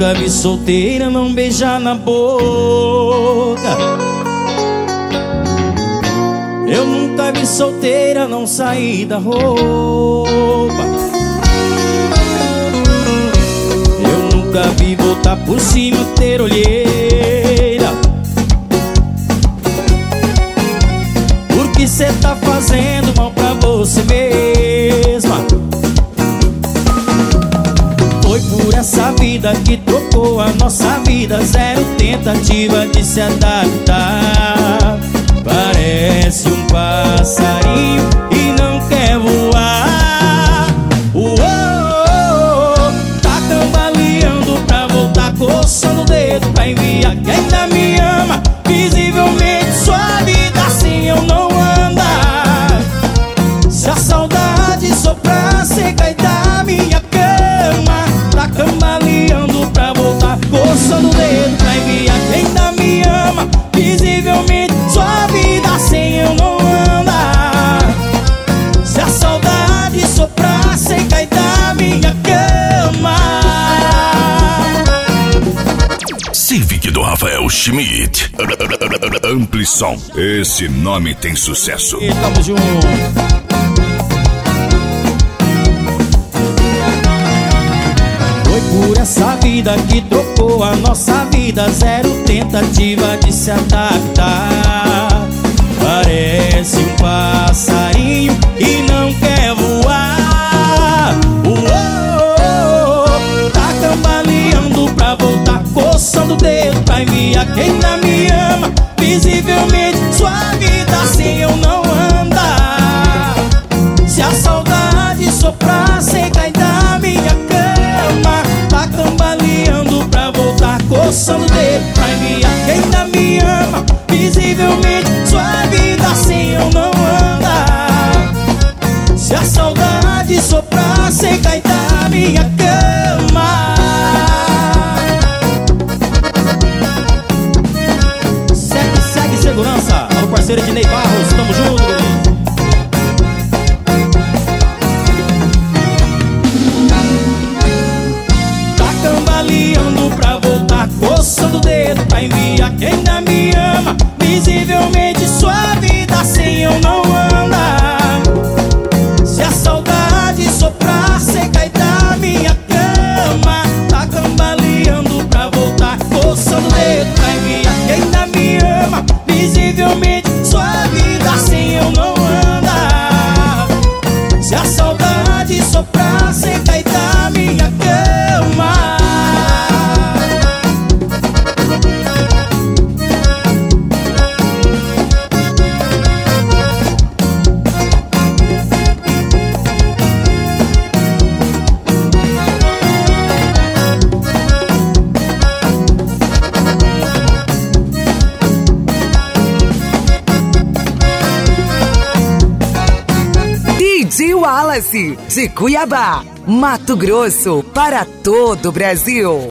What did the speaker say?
nunca vi solteira não beijar na boca. Eu nunca vi solteira não sair da roupa. Eu nunca vi voltar por cima ter olheira. Porque cê tá fazendo mal pra você mesma. Foi por essa vida que trocou a nossa vida. Zero tentativa de se adaptar. Parece um passarinho e não quer voar. Tá cambaleando pra voltar, coçando o dedo pra enviar que ainda me ama. Visivelmente sua vida assim eu não andar. Se a saudade soprar, cê cai da minha cama. Tá cambaleando pra voltar, coçando o dedo pra enviar que ainda me ama. Visivelmente sua vida assim eu não andar. Se a saudade soprar, cê cai da minha cama. Civic do Rafael Schmidt. Amplison. Esse nome tem sucesso. E tamo junto. Foi por essa vida que trocou a nossa vida. Zero tentativa de se adaptar. Parece um passarinho e não quer voar. Tá cambaleando pra voltar, coçando o dedo pra enviar quem ainda me ama. Visivelmente sua vida assim eu não andar. Se a saudade soprar, cê cai da minha cama. Tá cambaleando pra voltar, coçando o dedo pra enviar quem ainda me ama. Visivelmente sua vida assim eu não andar. Se a saudade soprar, cê cai da minha cama. Segue segurança. Alô parceiro Ednei Barros, tamo junto, guri. Cambaleando pra voltar, coçando o dedo pra enviar quem ainda me ama. Visivelmente sua vida assim eu não andar. Se a saudade soprar, cê cai da minha cama. Tá cambaleando pra voltar, coçando o dedo pra enviar quem ainda me ama. Visivelmente sua vida assim eu não andar. Se a saudade soprar, cê cai da minha cama. DJ Wallace, de Cuiabá, Mato Grosso, para todo o Brasil.